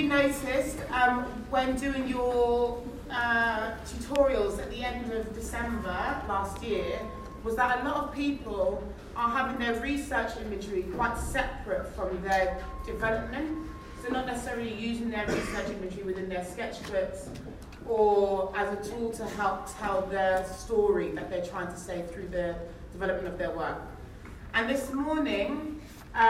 noticed when doing your tutorials at the end of December last year was that a lot of people are having their research imagery quite separate from their development. So not necessarily using their research imagery within their sketchbooks or as a tool to help tell their story that they're trying to say through the development of their work. And this morning,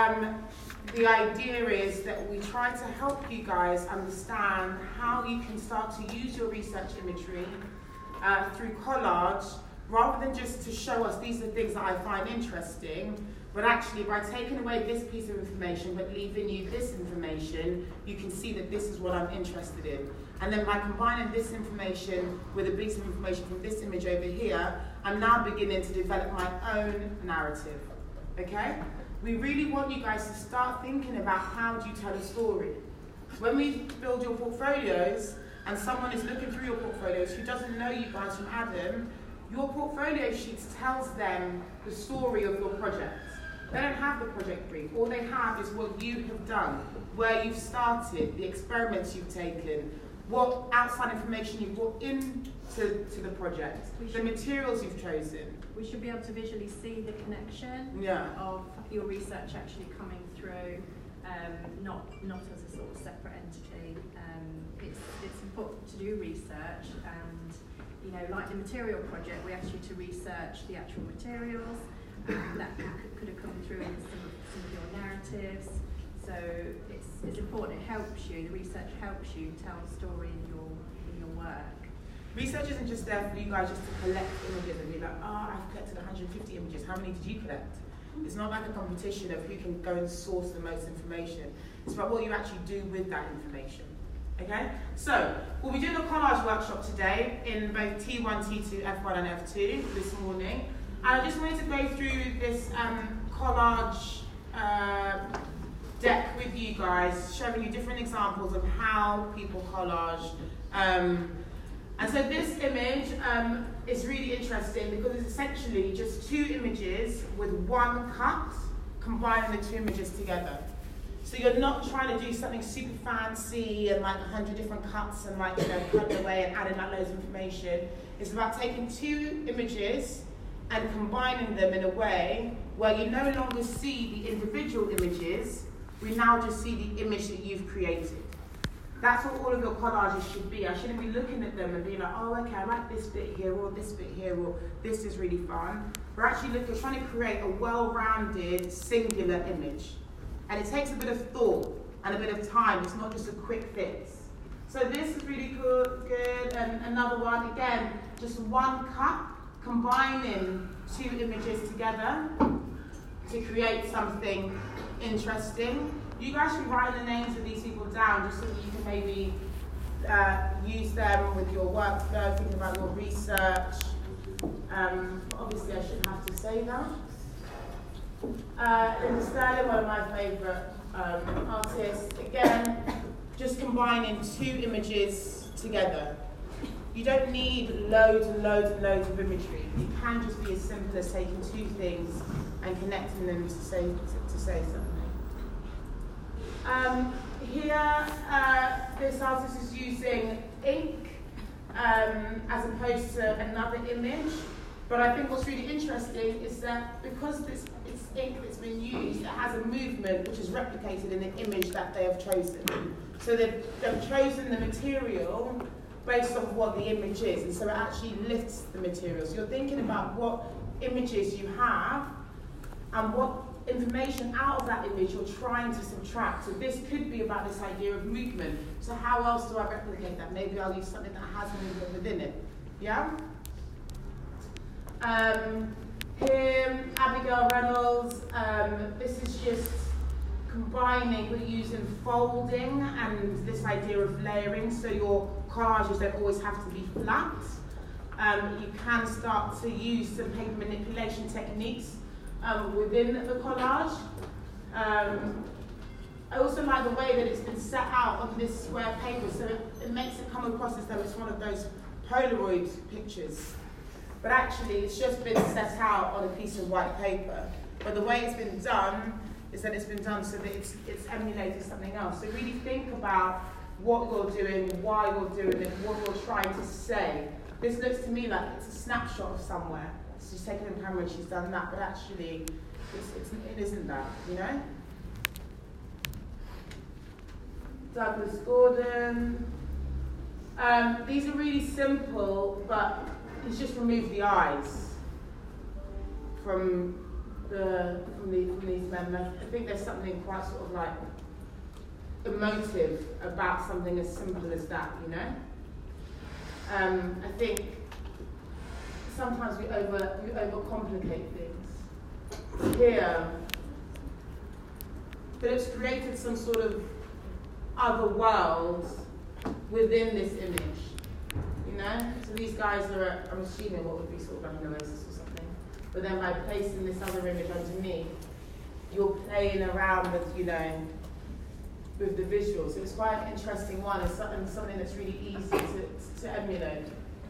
the idea is that we try to help you guys understand how you can start to use your research imagery through collage, rather than just to show us these are things that I find interesting, but actually by taking away this piece of information but leaving you this information, you can see that this is what I'm interested in. And then by combining this information with a piece of information from this image over here, I'm now beginning to develop my own narrative, okay? We really want you guys to start thinking about how do you tell a story. When we build your portfolios and someone is looking through your portfolios who doesn't know you guys from Adam, your portfolio sheets tells them the story of your project. They don't have the project brief. All they have is what you have done, where you've started, the experiments you've taken, what outside information you've brought into the project, the materials you've chosen. We should be able to visually see the connection of your research actually coming through, not as a sort of separate entity. It's important to do research, and you know, like the material project, we asked you to research the actual materials that could have come through in some of your narratives. So it's important. It helps you. The research helps you tell the story in your work. Research isn't just there for you guys just to collect images and be like, oh, I've collected 150 images. How many did you collect? It's not like a competition of who can go and source the most information. It's about what you actually do with that information. Okay? So, we'll be doing a collage workshop today in both T1, T2, F1 and F2 this morning. And I just wanted to go through this collage deck with you guys, showing you different examples of how people collage. And so this image is really interesting because it's essentially just two images with one cut, combining the two images together. So you're not trying to do something super fancy and like 100 different cuts and like, you know, cutting away and adding like loads of information. It's about taking two images and combining them in a way where you no longer see the individual images, we now just see the image that you've created. That's what all of your collages should be. I shouldn't be looking at them and being like, oh, okay, I like this bit here, or this bit here, or this is really fun. We're actually trying to create a well-rounded, singular image. And it takes a bit of thought and a bit of time. It's not just a quick fix. So this is really good. And another one, again, just one cut, combining two images together to create something interesting. You guys should write the names of these people down just so that you can maybe use them with your workflow, think about your research. Obviously, I shouldn't have to say that. Linda Sterling, one of my favourite artists. Again, just combining two images together. You don't need loads and loads and loads of imagery. It can just be as simple as taking two things and connecting them to say something. Here, this artist is using ink as opposed to another image. But I think what's really interesting is that because it's ink that's been used, it has a movement which is replicated in the image that they have chosen. So they've chosen the material based on what the image is, and so it actually lifts the material. So you're thinking about what images you have and what information out of that image you're trying to subtract. So this could be about this idea of movement. So how else do I replicate that? Maybe I'll use something that has movement within it. Yeah? Here, Abigail Reynolds, this is just combining, we're using folding and this idea of layering, so your collages don't always have to be flat. You can start to use some paper manipulation techniques within the collage. I also like the way that it's been set out on this square paper, so it makes it come across as though it's one of those Polaroid pictures. But actually, it's just been set out on a piece of white paper. But the way it's been done is that it's been done so that it's emulated something else. So really think about what you're doing, why you're doing it, what you're trying to say. This looks to me like it's a snapshot of somewhere. She's taken a camera and she's done that, but actually it isn't that, you know? Douglas Gordon. These are really simple, but he's just removed the eyes from these men. I think there's something quite sort of like emotive about something as simple as that, you know? I think sometimes we overcomplicate things. Here, Philip's created some sort of other world within this image, you know? So these guys are, I'm assuming, what would be sort of like an oasis or something. But then by placing this other image underneath, you're playing around with, you know, with the visuals. So it's quite an interesting one. It's something that's really easy to emulate.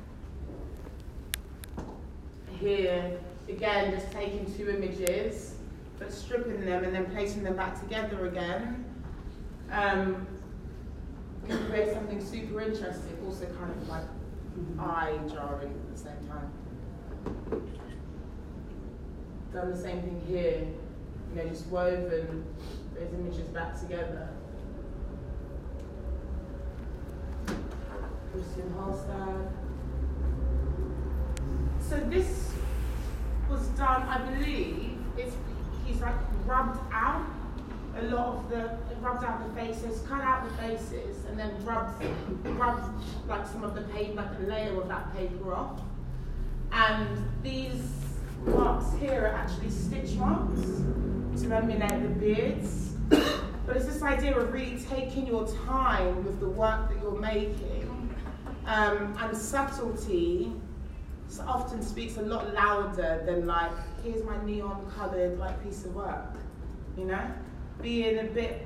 Here, again, just taking two images, but stripping them and then placing them back together again. Can create something super interesting, also kind of like eye-jarring at the same time. Done the same thing here, you know, just woven those images back together. Christian Halstad. So this was done, I believe, he's like rubbed out a lot of rubbed out the faces, cut out the faces, and then rubbed like some of the paper, like a layer of that paper off. And these marks here are actually stitch marks to emulate the beards. But it's this idea of really taking your time with the work that you're making, and subtlety often speaks a lot louder than like, here's my neon coloured like piece of work, you know? Being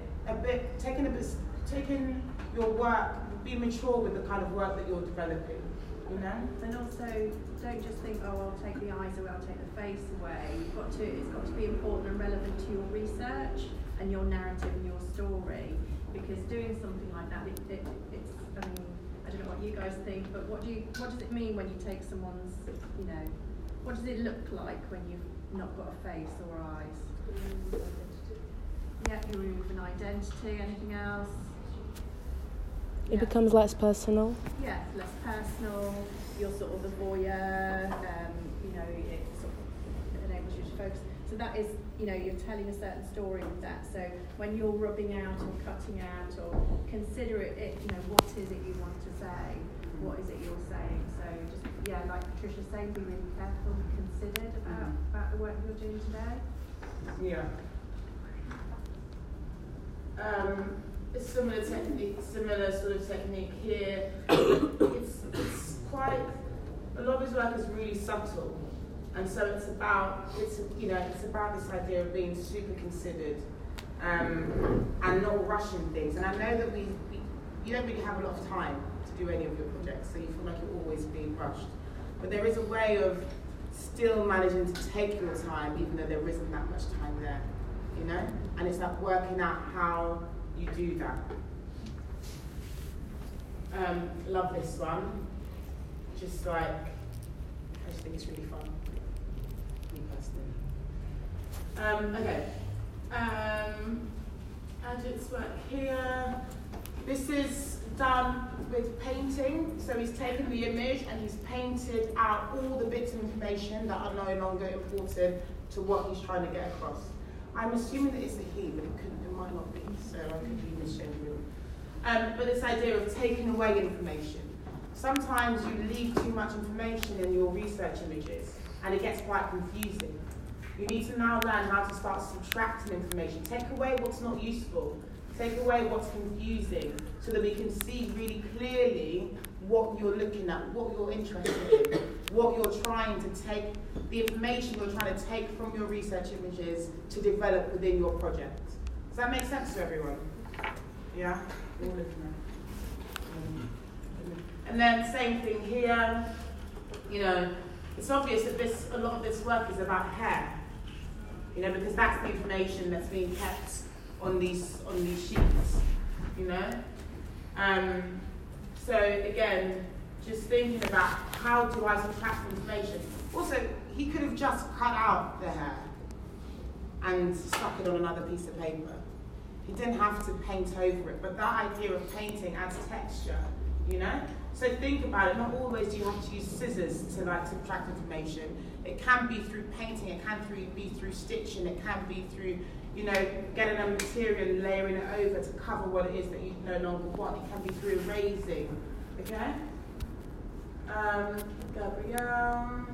taking your work, be mature with the kind of work that you're developing, you know? And also, don't just think, oh, I'll take the eyes away, I'll take the face away. It's got to be important and relevant to your research and your narrative and your story. Because doing something like that, it's, I mean, I don't know what you guys think, but what does it mean when you take someone's, you know, what does it look like when you've not got a face or eyes? Yeah, you remove an identity. Anything else? It becomes less personal. Yeah, less personal. You're sort of the voyeur. You know, it sort of enables you to focus. So that is, you know, you're telling a certain story with that. So when you're rubbing out or cutting out, or consider it, you know, what is it you want to say? What is it you're saying? So just, yeah, like Patricia said, be really careful and considered about the work you're doing today. Yeah. It's similar sort of technique here. It's quite, a lot of his work is really subtle, and so it's about this idea of being super considered, and not rushing things. And I know that you don't really have a lot of time to do any of your projects, so you feel like you're always being rushed. But there is a way of still managing to take your time, even though there isn't that much time there. You know, and it's like working out how you do that. Love this one. Just like, I just think it's really fun. Me personally. Okay. Ajit's work here. This is done with painting. So he's taken the image and he's painted out all the bits of information that are no longer important to what he's trying to get across. I'm assuming that it's a he, but it might not be, so I could be misgendering. But this idea of taking away information. Sometimes you leave too much information in your research images, and it gets quite confusing. You need to now learn how to start subtracting information. Take away what's not useful. Take away what's confusing, so that we can see really clearly what you're looking at, what you're interested in, what you're trying to take, the information you're trying to take from your research images to develop within your project. Does that make sense to everyone? Yeah? And then same thing here. You know, it's obvious that a lot of this work is about hair. You know, because that's the information that's being kept on these sheets. You know? So again, just thinking about how do I subtract information. Also, he could have just cut out the hair and stuck it on another piece of paper. He didn't have to paint over it, but that idea of painting adds texture, you know? So think about it, not always do you have to use scissors to like subtract information. It can be through painting, it can be through stitching, it can be through, you know, getting a material and layering it over to cover what it is that you no longer want. It can be through erasing, okay? Gabrielle,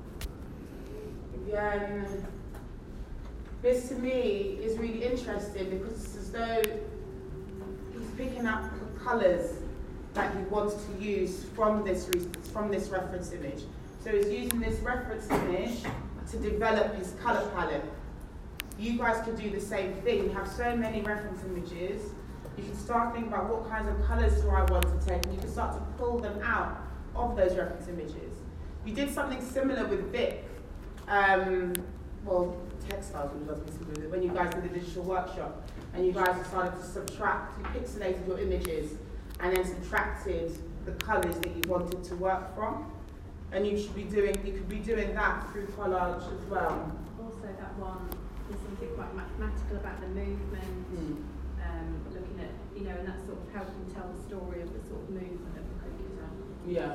again, this to me is really interesting because it's as though he's picking up the colours that he wants to use from this reference image. So he's using this reference image to develop his colour palette. You guys could do the same thing. You have so many reference images. You can start thinking about what kinds of colours do I want to take, and you can start to pull them out of those reference images. We did something similar with Vic. Well, textiles when you guys did the digital workshop, and you guys decided to subtract, you pixelated your images, and then subtracted the colours that you wanted to work from. And you could be doing that through collage as well. Also, that one is something quite mathematical about the movement, looking at, you know, and that sort of helping tell the story of the sort of movement of the cricketer. Yeah.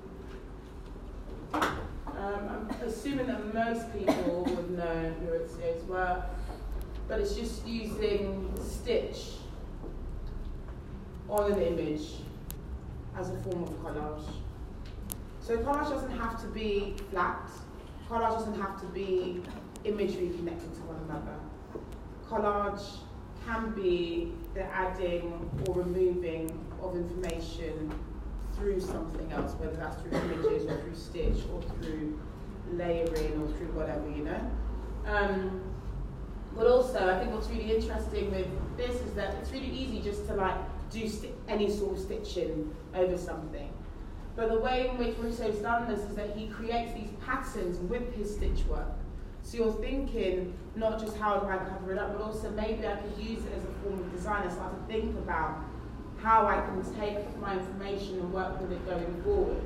I'm assuming that most people would know Maurizio's work, but it's just using stitch on an image as a form of collage. So collage doesn't have to be flat. Collage doesn't have to be imagery connected to one another. Collage can be the adding or removing of information through something else, whether that's through images or through stitch or through layering or through whatever, you know. But also, I think what's really interesting with this is that it's really easy just to like do any sort of stitching over something. But the way in which Rousseau's done this is that he creates these patterns with his stitch work. So you're thinking not just how do I cover it up, but also maybe I could use it as a form of design and start to think about how I can take my information and work with it going forward.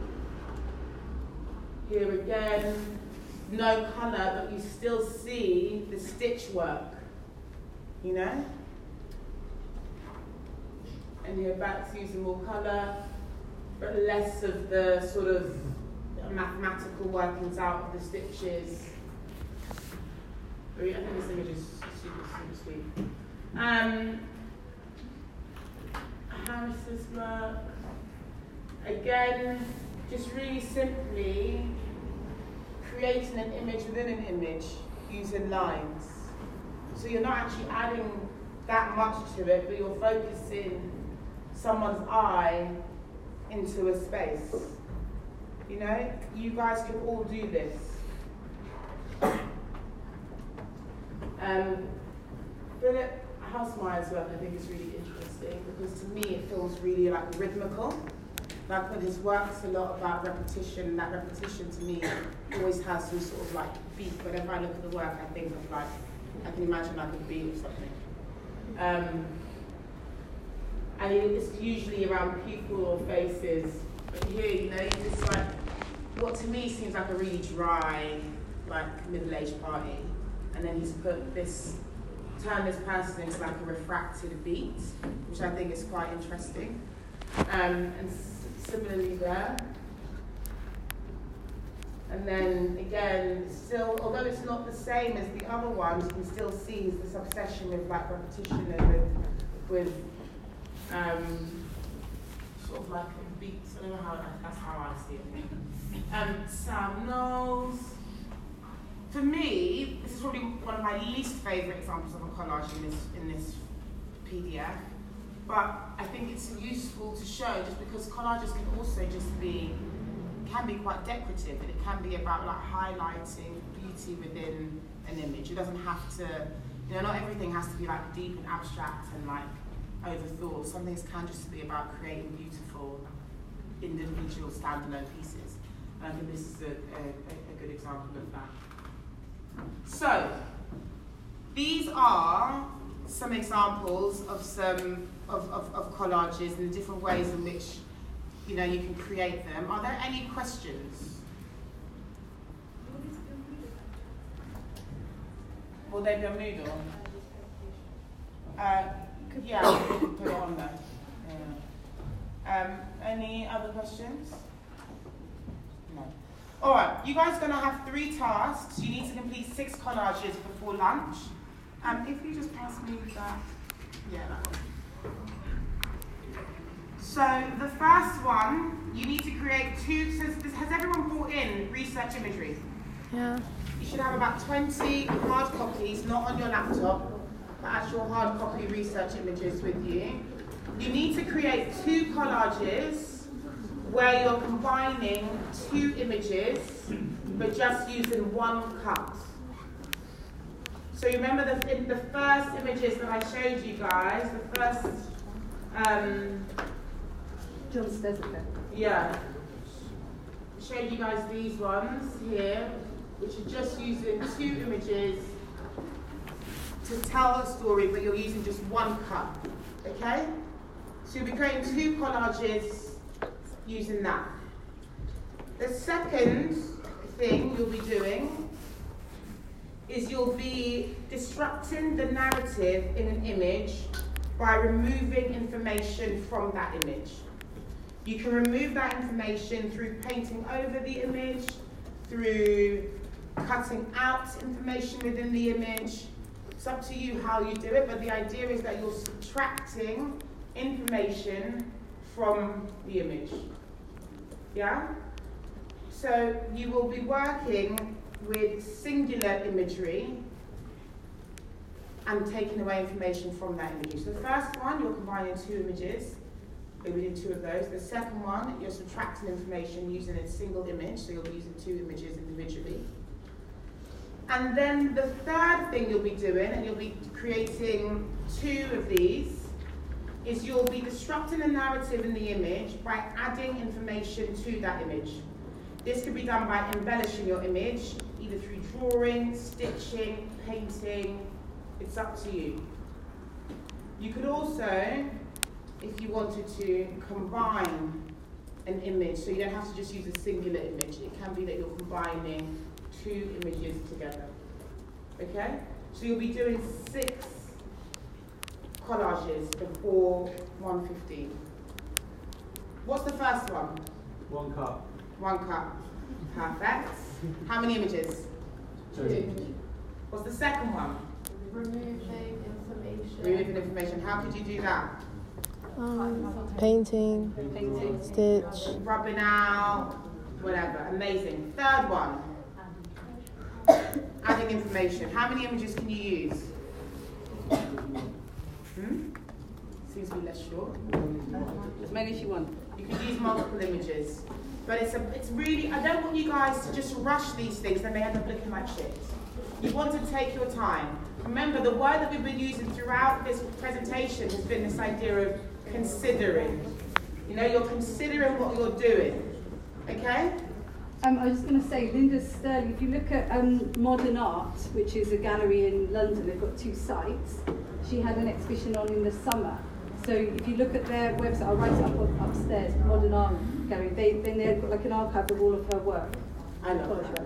Here again, no colour, but you still see the stitch work, you know? And here back to using more colour, but less of the sort of mathematical workings out of the stitches. I think this image is super, super sweet. Harris's work. Again, just really simply creating an image within an image using lines. So you're not actually adding that much to it, but you're focusing someone's eye into a space. You know, you guys can all do this. Philip Hausmeyer's work I think is really interesting because to me it feels really like rhythmical. Like when his work's a lot about repetition, and that repetition to me always has some sort of like beat. Whenever I look at the work I think of like, I can imagine like a beat or something. And it's usually around people or faces. But here, you know, it's like what to me seems like a really dry, like middle-aged party. And then he's put this, turned this person into like a refracted beat, which I think is quite interesting. And similarly there. And then again, still, although it's not the same as the other ones, you can still see this obsession with like repetition and with sort of like beats. I don't know how, that's how I see it. Sam Knowles. For me, this is probably one of my least favourite examples of a collage in this PDF. But I think it's useful to show just because collages can also just be, can be quite decorative, and it can be about like highlighting beauty within an image. It doesn't have to, you know, not everything has to be like deep and abstract and like overthought. Some things can just be about creating beautiful individual standalone pieces. And I think this is a good example of that. So, these are some examples of some of collages and the different ways in which, you know, you can create them. Are there any questions? Will they be on Moodle? Yeah, we can put it on there. Yeah. Any other questions? No. All right, you guys are going to have 3 tasks. You need to complete 6 collages before lunch. If you just pass me that, yeah, that one. So the first one, you need to create 2. So has everyone brought in research imagery? Yeah. You should have about 20 hard copies, not on your laptop, but actual hard copy research images with you. You need to create 2 collages where you're combining 2 images, but just using 1 cut. So you remember in the first images that I showed you guys, the first, John Stezifer. Yeah. I showed you guys these ones here, which are just using 2 images to tell a story, but you're using just 1 cut, okay? So you'll be creating 2 collages using that. The second thing you'll be doing is you'll be disrupting the narrative in an image by removing information from that image. You can remove that information through painting over the image, through cutting out information within the image. It's up to you how you do it, but the idea is that you're subtracting information from the image. Yeah? So you will be working with singular imagery and taking away information from that image. So the first one, you're combining 2 images. We did 2 of those. The second one, you're subtracting information using a single image, so you'll be using 2 images individually. And then the third thing you'll be doing, and you'll be creating 2 of these, is you'll be disrupting the narrative in the image by adding information to that image. This could be done by embellishing your image, either through drawing, stitching, painting. It's up to you. You could also, if you wanted to, combine an image, so you don't have to just use a singular image. It can be that you're combining 2 images together. Okay? So you'll be doing 6 collages before 1:15. What's the first one? 1 cup. 1 cup. Perfect. How many images? 2. What's the second one? Removing information. Removing information. How could you do that? Painting, stitch. Rubbing out, whatever. Amazing. Third one. Adding information. How many images can you use? Seems to be less sure. As many as you want. You can use multiple images. But it's really, I don't want you guys to just rush these things and they end up looking like shit. You want to take your time. Remember, the word that we've been using throughout this presentation has been this idea of considering. You know, you're considering what you're doing. Okay? I was just going to say, Linda Sterling, if you look at Modern Art, which is a gallery in London, they've got 2 sites. She had an exhibition on in the summer. So if you look at their website, I'll write it up upstairs, Modern Art Gallery, they've got like an archive of all of her work. I love that.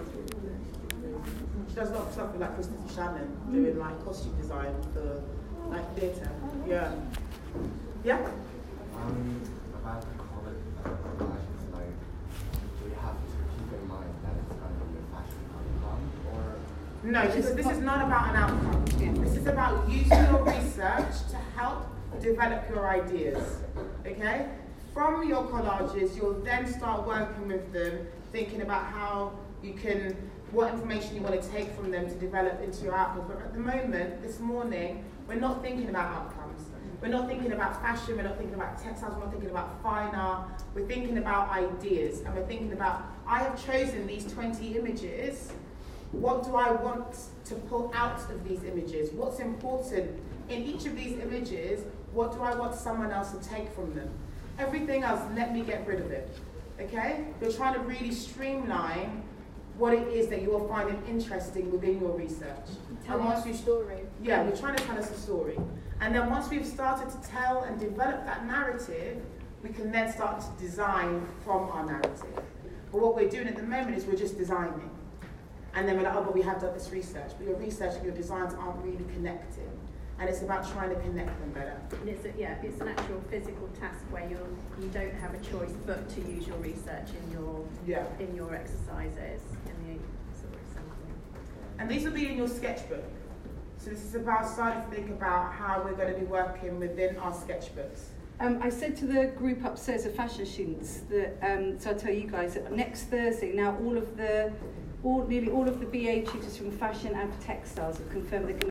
She does a lot of stuff with like Christopher Shannon, doing like costume design for like theatre. Yeah. Yeah? About the collages, like, do we have to keep in mind that it's going to be a fashion outcome, or? No, this is not about an outcome. This is about using your research to help develop your ideas. Okay? From your collages, you'll then start working with them, thinking about how you can, what information you want to take from them to develop into your outcomes. But at the moment, this morning, we're not thinking about outcomes. We're not thinking about fashion, we're not thinking about textiles, we're not thinking about fine art. We're thinking about ideas, and we're thinking about, I have chosen these 20 images. What do I want to pull out of these images? What's important in each of these images? What do I want someone else to take from them? Everything else, let me get rid of it. Okay? You're trying to really streamline what it is that you are finding interesting within your research. Tell us your story. Yeah, we're trying to tell us a story. And then once we've started to tell and develop that narrative, we can then start to design from our narrative. But what we're doing at the moment is we're just designing. And then we're like, oh, but we have done this research. But your research and your designs aren't really connecting. And it's about trying to connect them better. And it's an actual physical task where you don't have a choice but to use your research in your exercises, in the sort of sampling. And these will be in your sketchbook. So this is about starting to think about how we're going to be working within our sketchbooks. I said to the group upstairs of fashion students that, so I'll tell you guys that next Thursday, now nearly all of the BA tutors from fashion and textiles have confirmed they're going to